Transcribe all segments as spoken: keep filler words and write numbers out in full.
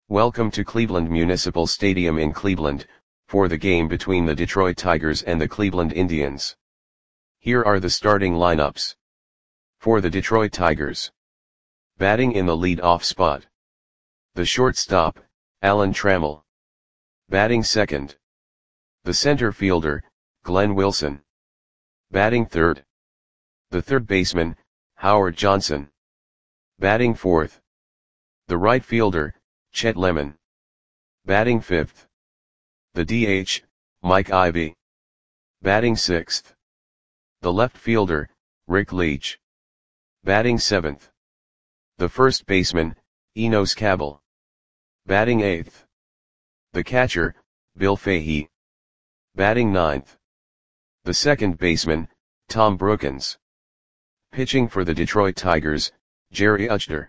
Welcome to Cleveland Municipal Stadium in Cleveland, for the game between the Detroit Tigers and the Cleveland Indians. Here are the starting lineups. For the Detroit Tigers. Batting in the lead-off spot. The shortstop, Alan Trammell. Batting second. The center fielder, Glenn Wilson. Batting third. The third baseman, Howard Johnson. Batting fourth. The right fielder, Chet Lemon. Batting fifth. The D H, Mike Ivey. Batting sixth. The left fielder, Rick Leach. Batting seventh. The first baseman, Enos Cabell. Batting eighth. The catcher, Bill Fahey. Batting ninth. The second baseman, Tom Brookens. Pitching for the Detroit Tigers, Jerry Uchter.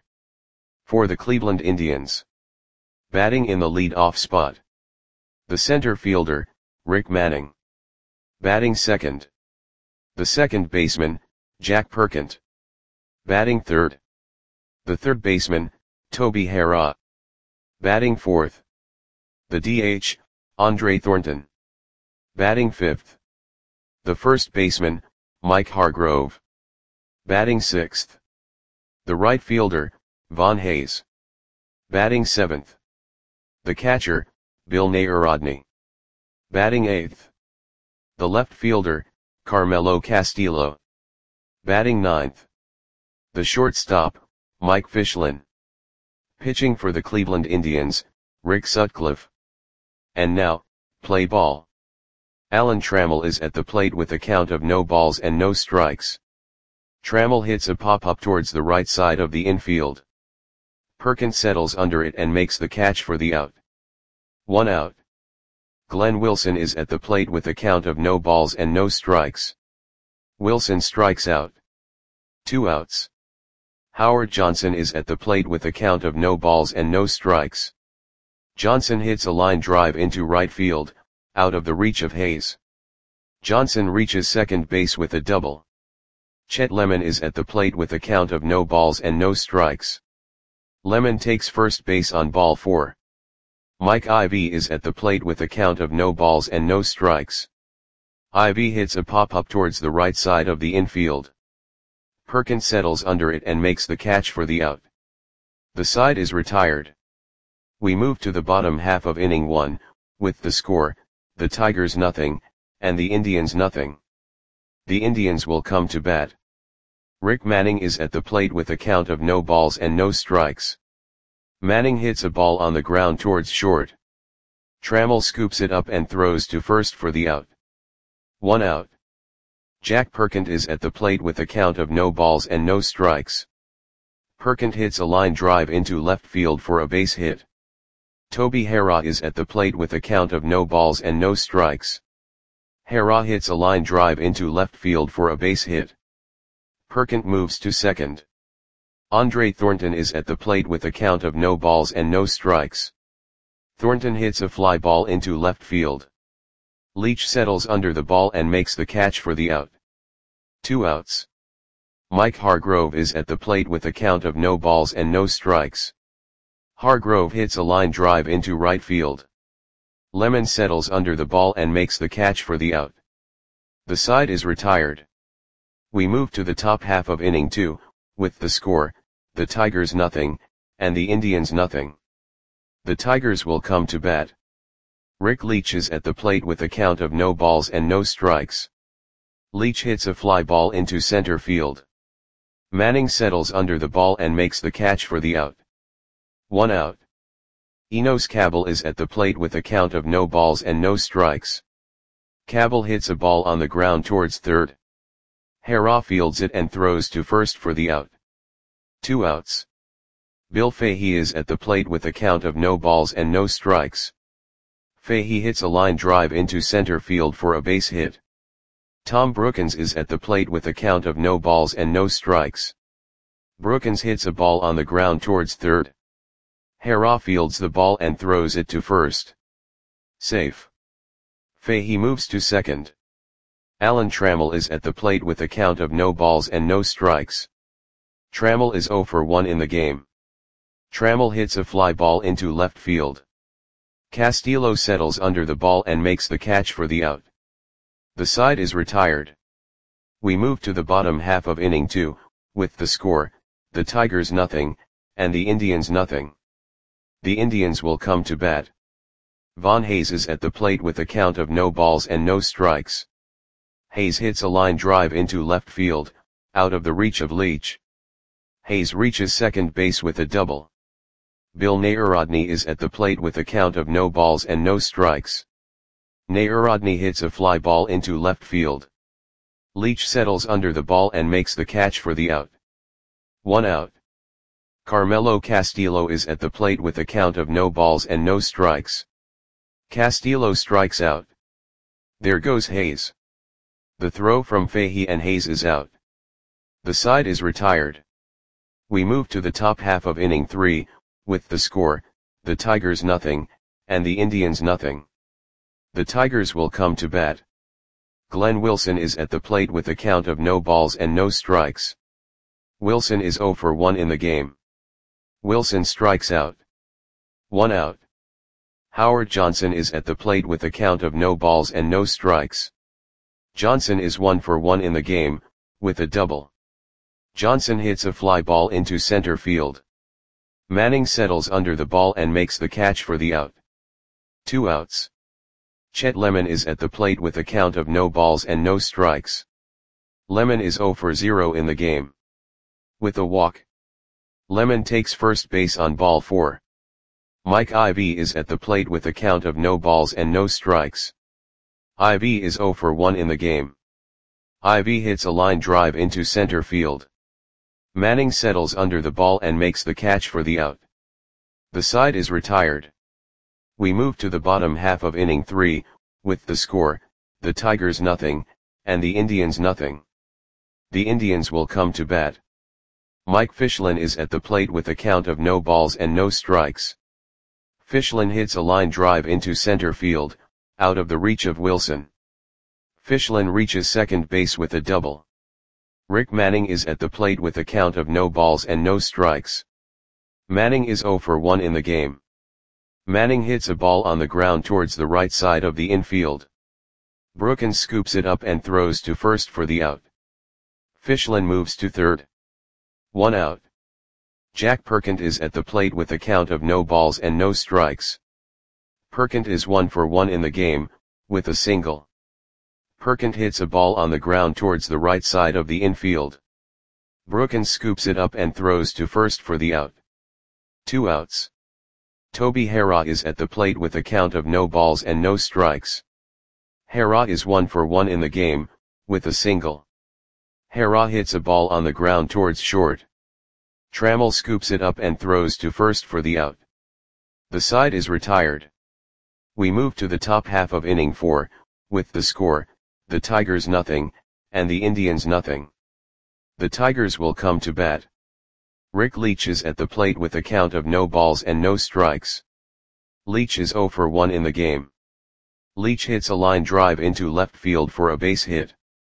For the Cleveland Indians. Batting in the lead-off spot. The center fielder, Rick Manning. Batting second. The second baseman, Jack Perkins. Batting third. The third baseman, Toby Harrah. Batting fourth. The D H, Andre Thornton. Batting fifth. The first baseman, Mike Hargrove. Batting sixth. The right fielder, Von Hayes. Batting seventh. The catcher, Bill Narodny. Batting eighth. The left fielder, Carmelo Castillo. Batting ninth. The shortstop, Mike Fichlin. Pitching for the Cleveland Indians, Rick Sutcliffe. And now, play ball. Alan Trammell is at the plate with a count of no balls and no strikes. Trammell hits a pop-up towards the right side of the infield. Perkins settles under it and makes the catch for the out. One out. Glenn Wilson is at the plate with a count of no balls and no strikes. Wilson strikes out. Two outs. Howard Johnson is at the plate with a count of no balls and no strikes. Johnson hits a line drive into right field, out of the reach of Hayes. Johnson reaches second base with a double. Chet Lemon is at the plate with a count of no balls and no strikes. Lemon takes first base on ball four. Mike Ivey is at the plate with a count of no balls and no strikes. Ivey hits a pop-up towards the right side of the infield. Perkins settles under it and makes the catch for the out. The side is retired. We move to the bottom half of inning one, with the score, the Tigers nothing, and the Indians nothing. The Indians will come to bat. Rick Manning is at the plate with a count of no balls and no strikes. Manning hits a ball on the ground towards short. Trammell scoops it up and throws to first for the out. One out. Jack Perkins is at the plate with a count of no balls and no strikes. Perkins hits a line drive into left field for a base hit. Toby Harrah is at the plate with a count of no balls and no strikes. Harrah hits a line drive into left field for a base hit. Perkins moves to second. Andre Thornton is at the plate with a count of no balls and no strikes. Thornton hits a fly ball into left field. Leach settles under the ball and makes the catch for the out. Two outs. Mike Hargrove is at the plate with a count of no balls and no strikes. Hargrove hits a line drive into right field. Lemon settles under the ball and makes the catch for the out. The side is retired. We move to the top half of inning two, with the score, the Tigers nothing, and the Indians nothing. The Tigers will come to bat. Rick Leach is at the plate with a count of no balls and no strikes. Leach hits a fly ball into center field. Manning settles under the ball and makes the catch for the out. One out. Enos Cabell is at the plate with a count of no balls and no strikes. Cabell hits a ball on the ground towards third. Harrah fields it and throws to first for the out. Two outs. Bill Fahey is at the plate with a count of no balls and no strikes. Fahey hits a line drive into center field for a base hit. Tom Brookens is at the plate with a count of no balls and no strikes. Brookens hits a ball on the ground towards third. Harrah fields the ball and throws it to first. Safe. Fahey moves to second. Alan Trammell is at the plate with a count of no balls and no strikes. Trammell is zero for one in the game. Trammell hits a fly ball into left field. Castillo settles under the ball and makes the catch for the out. The side is retired. We move to the bottom half of inning two, with the score, the Tigers nothing, and the Indians nothing. The Indians will come to bat. Von Hayes is at the plate with a count of no balls and no strikes. Hayes hits a line drive into left field, out of the reach of Leach. Hayes reaches second base with a double. Bill Nayarodny is at the plate with a count of no balls and no strikes. Nayarodny hits a fly ball into left field. Leach settles under the ball and makes the catch for the out. One out. Carmelo Castillo is at the plate with a count of no balls and no strikes. Castillo strikes out. There goes Hayes. The throw from Fahey and Hayes is out. The side is retired. We move to the top half of inning three, with the score, the Tigers nothing, and the Indians nothing. The Tigers will come to bat. Glenn Wilson is at the plate with a count of no balls and no strikes. Wilson is oh for one in the game. Wilson strikes out. One out. Howard Johnson is at the plate with a count of no balls and no strikes. Johnson is one for one in the game, with a double. Johnson hits a fly ball into center field. Manning settles under the ball and makes the catch for the out. Two outs. Chet Lemon is at the plate with a count of no balls and no strikes. Lemon is oh for zero in the game. With a walk. Lemon takes first base on ball four. Mike Ivy is at the plate with a count of no balls and no strikes. Ivy is oh for one in the game. Ivy hits a line drive into center field. Manning settles under the ball and makes the catch for the out. The side is retired. We move to the bottom half of inning three, with the score, the Tigers nothing, and the Indians nothing. The Indians will come to bat. Mike Fischlin is at the plate with a count of no balls and no strikes. Fischlin hits a line drive into center field, out of the reach of Wilson. Fischlin reaches second base with a double. Rick Manning is at the plate with a count of no balls and no strikes. Manning is oh for one in the game. Manning hits a ball on the ground towards the right side of the infield. Brookins scoops it up and throws to first for the out. Fischlin moves to third. One out. Jack Perkins is at the plate with a count of no balls and no strikes. Perkins is one for one in the game, with a single. Perkins hits a ball on the ground towards the right side of the infield. Brookins scoops it up and throws to first for the out. Two outs. Toby Harrah is at the plate with a count of no balls and no strikes. Harrah is one for one in the game, with a single. Harrah hits a ball on the ground towards short. Trammell scoops it up and throws to first for the out. The side is retired. We move to the top half of inning four, with the score, the Tigers nothing, and the Indians nothing. The Tigers will come to bat. Rick Leach is at the plate with a count of no balls and no strikes. Leach is oh for one in the game. Leach hits a line drive into left field for a base hit.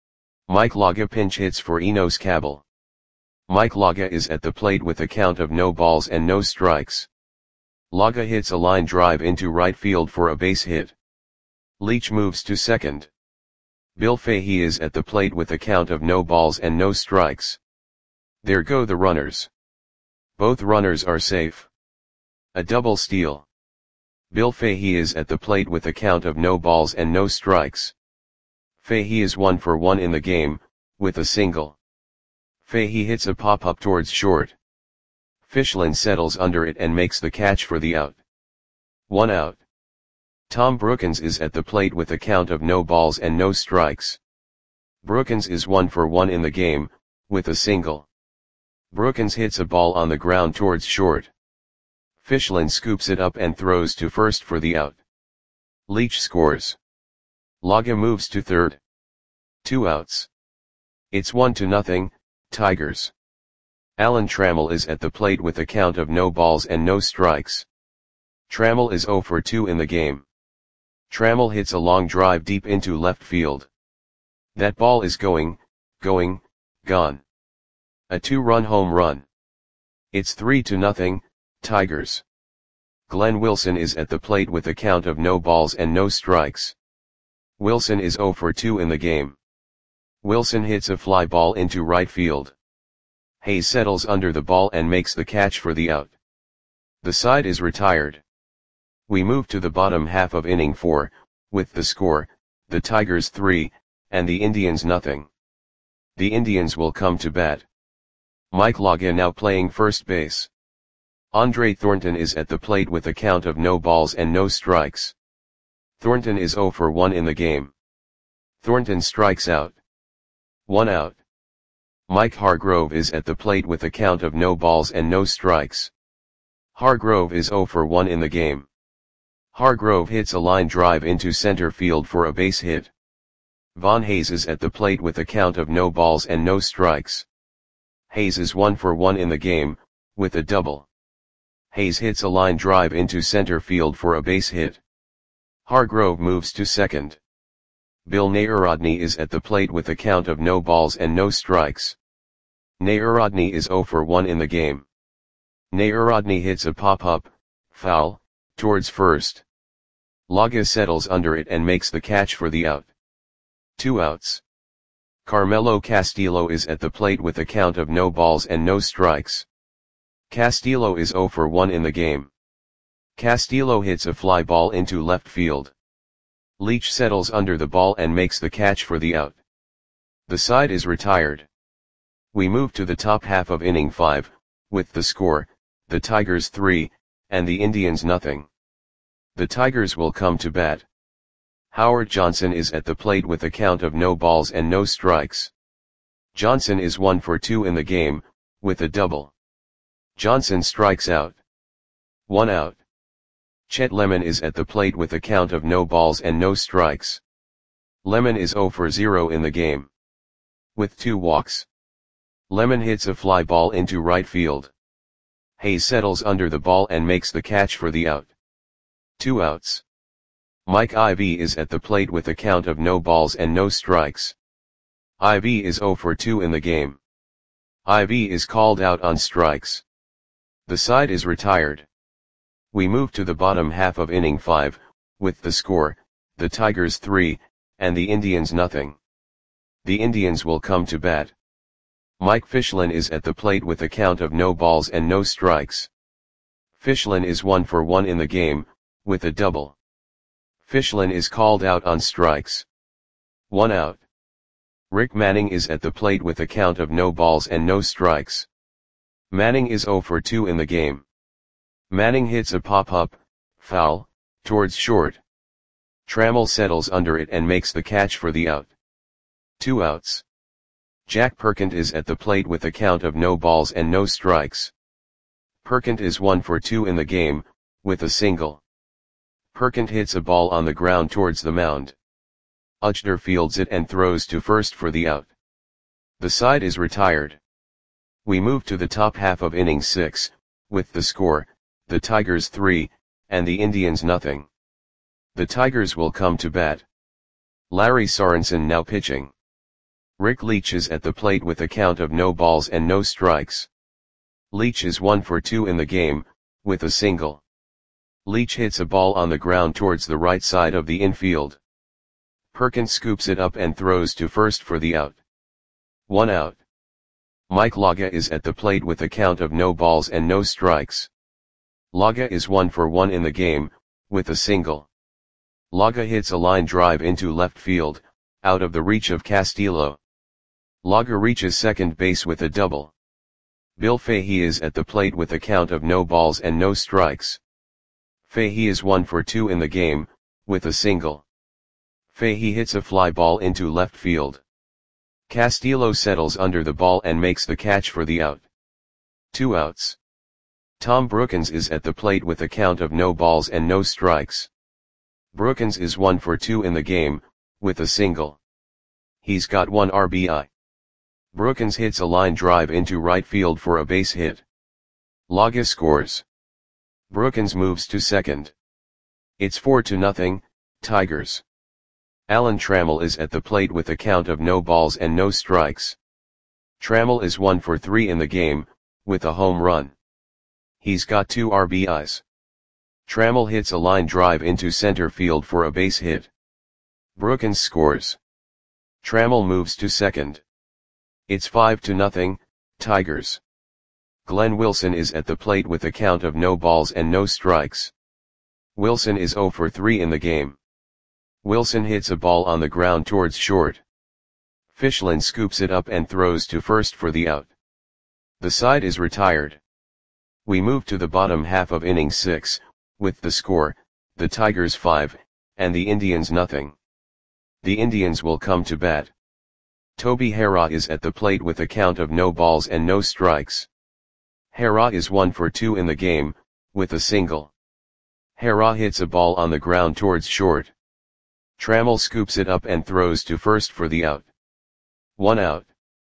Mike Laga pinch hits for Enos Cabell. Mike Laga is at the plate with a count of no balls and no strikes. Laga hits a line drive into right field for a base hit. Leach moves to second. Bill Fahey is at the plate with a count of no balls and no strikes. There go the runners. Both runners are safe. A double steal. Bill Fahey is at the plate with a count of no balls and no strikes. Fahey is one for one in the game, with a single. Fahey hits a pop-up towards short. Fischlin settles under it and makes the catch for the out. One out. Tom Brookins is at the plate with a count of no balls and no strikes. Brookins is one for one in the game, with a single. Brookins hits a ball on the ground towards short. Fischlin scoops it up and throws to first for the out. Leach scores. Laga moves to third. Two outs. It's one to nothing, Tigers. Alan Trammell is at the plate with a count of no balls and no strikes. Trammell is oh for two in the game. Trammell hits a long drive deep into left field. That ball is going, going, gone. A two-run home run. It's three to nothing, Tigers. Glenn Wilson is at the plate with a count of no balls and no strikes. Wilson is zero for two in the game. Wilson hits a fly ball into right field. Hayes settles under the ball and makes the catch for the out. The side is retired. We move to the bottom half of inning four, with the score, the Tigers three, and the Indians nothing. The Indians will come to bat. Mike Loga now playing first base. Andre Thornton is at the plate with a count of no balls and no strikes. Thornton is zero for one in the game. Thornton strikes out. One out. Mike Hargrove is at the plate with a count of no balls and no strikes. Hargrove is zero for one in the game. Hargrove hits a line drive into center field for a base hit. Von Hayes is at the plate with a count of no balls and no strikes. Hayes is one for one in the game, with a double. Hayes hits a line drive into center field for a base hit. Hargrove moves to second. Bill Nayarodny is at the plate with a count of no balls and no strikes. Nayarodny is zero for one in the game. Nayarodny hits a pop-up, foul, towards first. Loga settles under it and makes the catch for the out. Two outs. Carmelo Castillo is at the plate with a count of no balls and no strikes. Castillo is zero for one in the game. Castillo hits a fly ball into left field. Leach settles under the ball and makes the catch for the out. The side is retired. We move to the top half of inning five, with the score, the Tigers three, and the Indians nothing. The Tigers will come to bat. Howard Johnson is at the plate with a count of no balls and no strikes. Johnson is one for two in the game, with a double. Johnson strikes out. One out. Chet Lemon is at the plate with a count of no balls and no strikes. Lemon is zero for zero in the game. With two walks. Lemon hits a fly ball into right field. Hayes settles under the ball and makes the catch for the out. Two outs. Mike Ivy is at the plate with a count of no balls and no strikes. Ivy is zero for two in the game. Ivy is called out on strikes. The side is retired. We move to the bottom half of inning five, with the score, the Tigers three, and the Indians nothing. The Indians will come to bat. Mike Fichlin is at the plate with a count of no balls and no strikes. Fichlin is one for one in the game, with a double. Fichlin is called out on strikes. One out. Rick Manning is at the plate with a count of no balls and no strikes. Manning is zero for two in the game. Manning hits a pop-up, foul, towards short. Trammell settles under it and makes the catch for the out. Two outs. Jack Perkins is at the plate with a count of no balls and no strikes. Perkins is one for two in the game, with a single. Perkins hits a ball on the ground towards the mound. Uchner fields it and throws to first for the out. The side is retired. We move to the top half of inning six, with the score, the Tigers three, and the Indians nothing. The Tigers will come to bat. Larry Sorensen now pitching. Rick Leach is at the plate with a count of no balls and no strikes. Leach is one for two in the game, with a single. Leach hits a ball on the ground towards the right side of the infield. Perkins scoops it up and throws to first for the out. One out. Mike Loga is at the plate with a count of no balls and no strikes. Loga is one for one in the game, with a single. Loga hits a line drive into left field, out of the reach of Castillo. Loga reaches second base with a double. Bill Fahey is at the plate with a count of no balls and no strikes. Fahey is one for two in the game, with a single. Fahey hits a fly ball into left field. Castillo settles under the ball and makes the catch for the out. Two outs. Tom Brookins is at the plate with a count of no balls and no strikes. Brookins is one for two in the game, with a single. He's got one R B I. Brookins hits a line drive into right field for a base hit. Loga scores. Brookins moves to second. It's four to nothing, Tigers. Alan Trammell is at the plate with a count of no balls and no strikes. Trammell is one for three in the game, with a home run. He's got two R B Is. Trammell hits a line drive into center field for a base hit. Brookins scores. Trammell moves to second. It's five to nothing, Tigers. Glenn Wilson is at the plate with a count of no balls and no strikes. Wilson is zero for three in the game. Wilson hits a ball on the ground towards short. Fichlin scoops it up and throws to first for the out. The side is retired. We move to the bottom half of inning six, with the score, the Tigers five, and the Indians nothing. The Indians will come to bat. Toby Harrah is at the plate with a count of no balls and no strikes. Harrah is one for two in the game, with a single. Harrah hits a ball on the ground towards short. Trammell scoops it up and throws to first for the out. One out.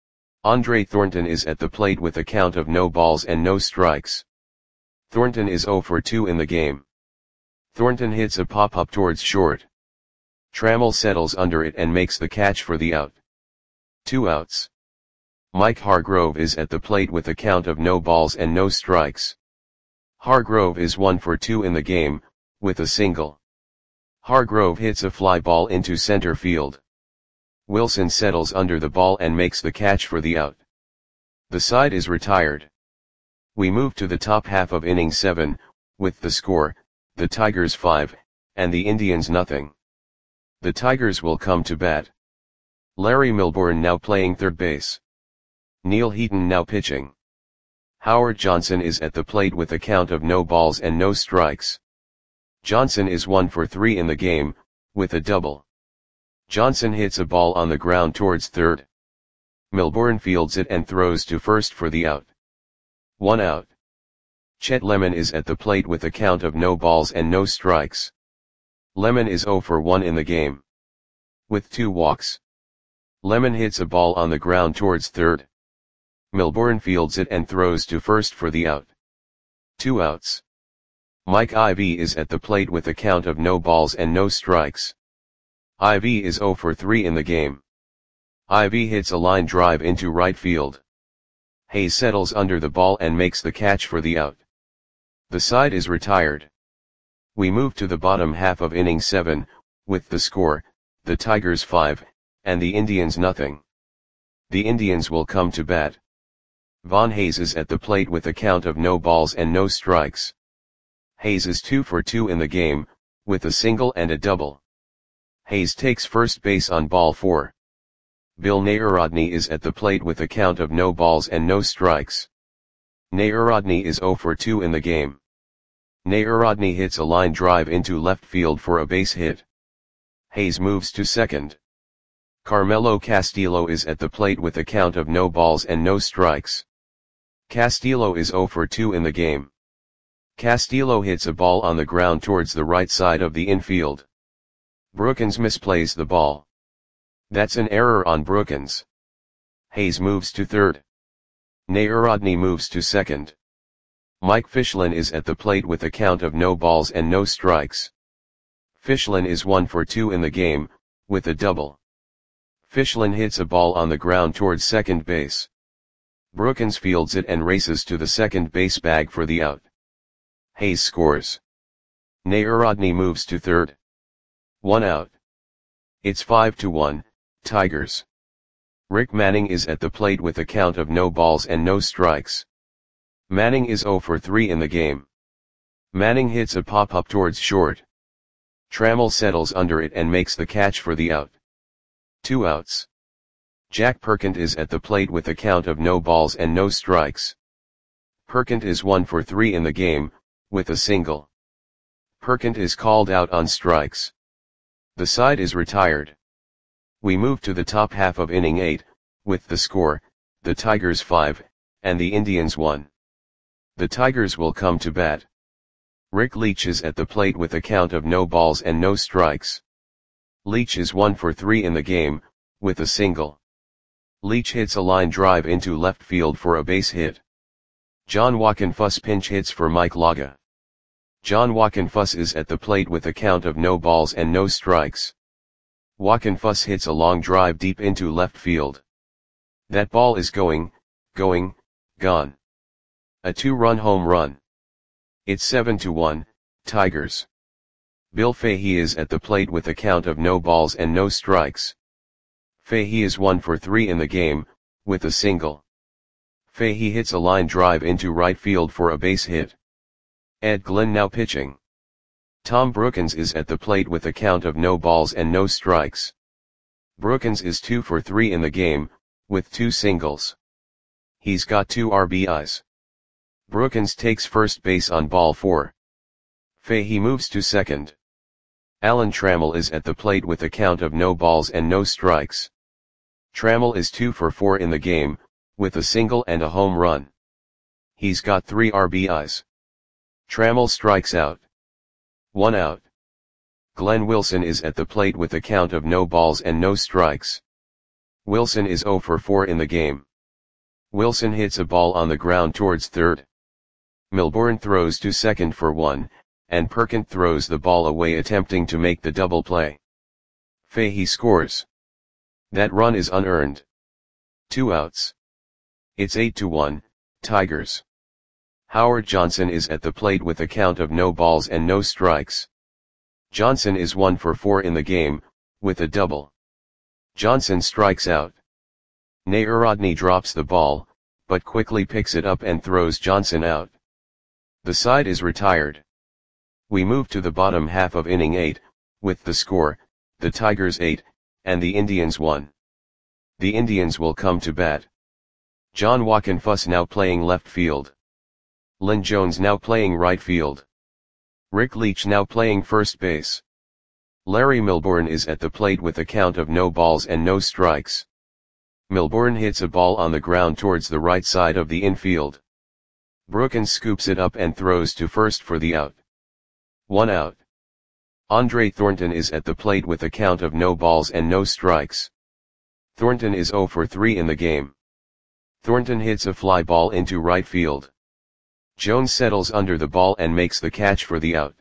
Andre Thornton is at the plate with a count of no balls and no strikes. Thornton is zero for two in the game. Thornton hits a pop-up towards short. Trammell settles under it and makes the catch for the out. Two outs. Mike Hargrove is at the plate with a count of no balls and no strikes. Hargrove is one for two in the game, with a single. Hargrove hits a fly ball into center field. Wilson settles under the ball and makes the catch for the out. The side is retired. We move to the top half of inning seven, with the score, the Tigers five, and the Indians nothing. The Tigers will come to bat. Larry Milbourne now playing third base. Neil Heaton now pitching. Howard Johnson is at the plate with a count of no balls and no strikes. Johnson is one for three in the game, with a double. Johnson hits a ball on the ground towards third. Milbourne fields it and throws to first for the out. One out. Chet Lemon is at the plate with a count of no balls and no strikes. Lemon is zero for one in the game. With two walks. Lemon hits a ball on the ground towards third. Milbourne fields it and throws to first for the out. Two outs. Mike Ivey is at the plate with a count of no balls and no strikes. Ivey is zero for three in the game. Ivey hits a line drive into right field. Hayes settles under the ball and makes the catch for the out. The side is retired. We move to the bottom half of inning seven, with the score, the Tigers five, and the Indians nothing. The Indians will come to bat. Von Hayes is at the plate with a count of no balls and no strikes. Hayes is two for two in the game, with a single and a double. Hayes takes first base on ball four. Bill Nayarodny is at the plate with a count of no balls and no strikes. Nayarodny is zero for two in the game. Nayarodny hits a line drive into left field for a base hit. Hayes moves to second. Carmelo Castillo is at the plate with a count of no balls and no strikes. Castillo is zero for two in the game. Castillo hits a ball on the ground towards the right side of the infield. Brookins misplays the ball. That's an error on Brookins. Hayes moves to third. Nayarodny moves to second. Mike Fichlin is at the plate with a count of no balls and no strikes. Fichlin is one for two in the game, with a double. Fichlin hits a ball on the ground towards second base. Brookins fields it and races to the second base bag for the out. Hayes scores. Nayarodny moves to third. One out. It's five to one, Tigers. Rick Manning is at the plate with a count of no balls and no strikes. Manning is zero for three in the game. Manning hits a pop-up towards short. Trammell settles under it and makes the catch for the out. Two outs. Jack Perkins is at the plate with a count of no balls and no strikes. Perkins is one for three in the game, with a single. Perkins is called out on strikes. The side is retired. We move to the top half of inning eight, with the score, the Tigers five, and the Indians one. The Tigers will come to bat. Rick Leach is at the plate with a count of no balls and no strikes. Leach is one for three in the game, with a single. Leach hits a line drive into left field for a base hit. John Wockenfuss pinch hits for Mike Laga. John Wockenfuss is at the plate with a count of no balls and no strikes. Wockenfuss hits a long drive deep into left field. That ball is going, going, gone. A two-run home run. It's seven to one, Tigers. Bill Fahey is at the plate with a count of no balls and no strikes. Fahey is one for three in the game, with a single. Fahey hits a line drive into right field for a base hit. Ed Glenn now pitching. Tom Brookens is at the plate with a count of no balls and no strikes. Brookens is two for three in the game, with two singles. He's got two R B Is. Brookens takes first base on ball four. Fahey moves to second. Alan Trammell is at the plate with a count of no balls and no strikes. Trammell is two for four in the game, with a single and a home run. He's got three R B Is. Trammell strikes out. One out. Glenn Wilson is at the plate with a count of no balls and no strikes. Wilson is zero for four in the game. Wilson hits a ball on the ground towards third. Milbourne throws to second for one, and Perkins throws the ball away attempting to make the double play. Fahey scores. That run is unearned. Two outs. It's eight to one, Tigers. Howard Johnson is at the plate with a count of no balls and no strikes. Johnson is one for four in the game, with a double. Johnson strikes out. Nayarodny drops the ball, but quickly picks it up and throws Johnson out. The side is retired. We move to the bottom half of inning eight, with the score, the Tigers eight, and the Indians one. The Indians will come to bat. John Wockenfuss now playing left field. Lynn Jones now playing right field. Rick Leach now playing first base. Larry Milbourne is at the plate with a count of no balls and no strikes. Milbourne hits a ball on the ground towards the right side of the infield. Brookens scoops it up and throws to first for the out. One out. Andre Thornton is at the plate with a count of no balls and no strikes. Thornton is zero for three in the game. Thornton hits a fly ball into right field. Jones settles under the ball and makes the catch for the out.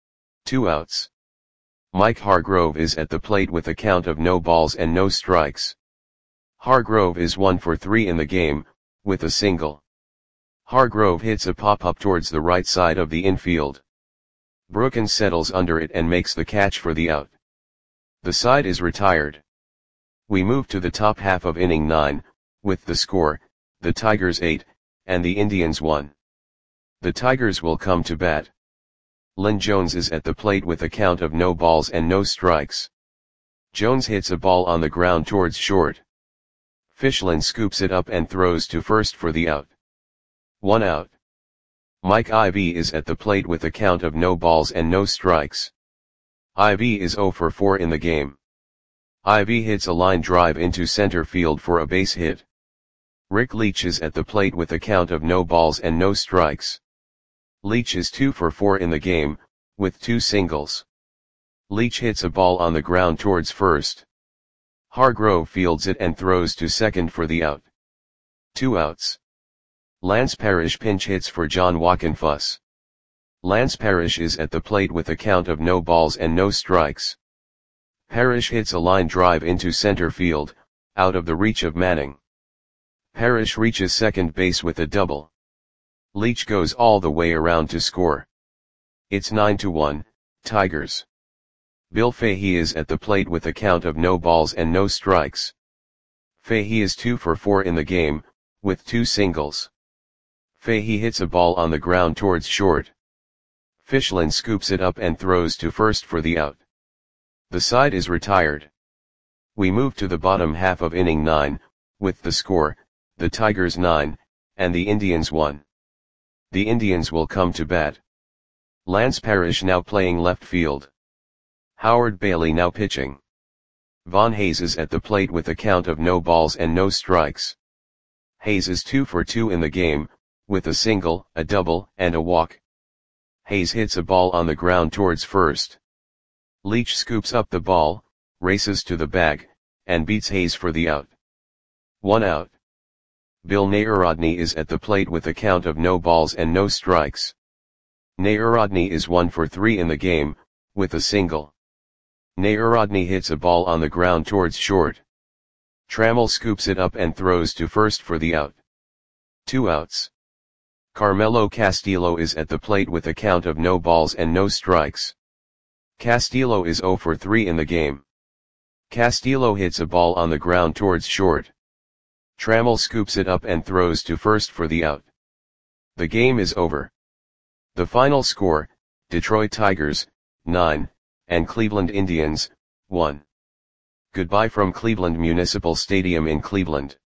Two outs. Mike Hargrove is at the plate with a count of no balls and no strikes. Hargrove is one for three in the game, with a single. Hargrove hits a pop-up towards the right side of the infield. Brookens settles under it and makes the catch for the out. The side is retired. We move to the top half of inning nine, with the score, the Tigers eight, and the Indians one. The Tigers will come to bat. Lynn Jones is at the plate with a count of no balls and no strikes. Jones hits a ball on the ground towards short. Fischlin scoops it up and throws to first for the out. One out. Mike Ivey is at the plate with a count of no balls and no strikes. Ivey is zero for four in the game. Ivey hits a line drive into center field for a base hit. Rick Leach is at the plate with a count of no balls and no strikes. Leach is two for four in the game, with two singles. Leach hits a ball on the ground towards first. Hargrove fields it and throws to second for the out. Two outs. Lance Parrish pinch hits for John Wockenfuss. Lance Parrish is at the plate with a count of no balls and no strikes. Parrish hits a line drive into center field, out of the reach of Manning. Parrish reaches second base with a double. Leach goes all the way around to score. It's nine to one, Tigers. Bill Fahey is at the plate with a count of no balls and no strikes. Fahey is two for four in the game, with two singles. Fahey hits a ball on the ground towards short. Fischlin scoops it up and throws to first for the out. The side is retired. We move to the bottom half of inning nine, with the score, the Tigers nine, and the Indians one. The Indians will come to bat. Lance Parrish now playing left field. Howard Bailey now pitching. Von Hayes is at the plate with a count of no balls and no strikes. Hayes is two for two in the game, with a single, a double, and a walk. Hayes hits a ball on the ground towards first. Leach scoops up the ball, races to the bag, and beats Hayes for the out. One out. Bill Nayarodny is at the plate with a count of no balls and no strikes. Nayarodny is one for three in the game, with a single. Nayarodny hits a ball on the ground towards short. Trammell scoops it up and throws to first for the out. Two outs. Carmelo Castillo is at the plate with a count of no balls and no strikes. Castillo is zero for three in the game. Castillo hits a ball on the ground towards short. Trammell scoops it up and throws to first for the out. The game is over. The final score, Detroit Tigers, nine, and Cleveland Indians, one. Goodbye from Cleveland Municipal Stadium in Cleveland.